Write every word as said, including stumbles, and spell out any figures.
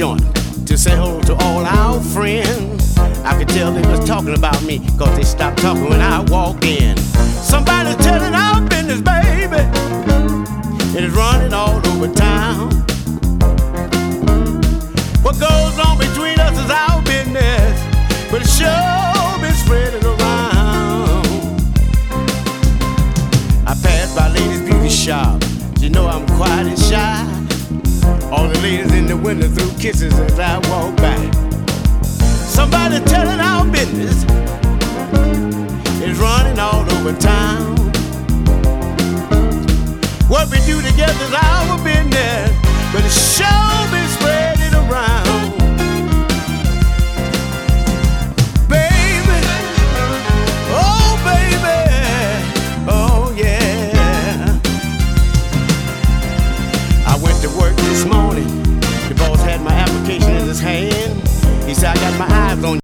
joint to say hello to all our friends. I could tell they was talking about me, cause they stopped talking when I walked in. Somebody telling our business, baby, and it's running all over town. What goes on between us is our business, but it sure been spreading around. I passed by Ladies' Beauty Shop. You know I'm quiet and shy. All the ladies in the window threw kisses as I walked by. Somebody telling our business is running all over town. What we do together is our business, but it sure been spreading around. Baby, oh baby, oh yeah. I went to work this morning. The boss had my application in his hand. He said, I got my eyes on you.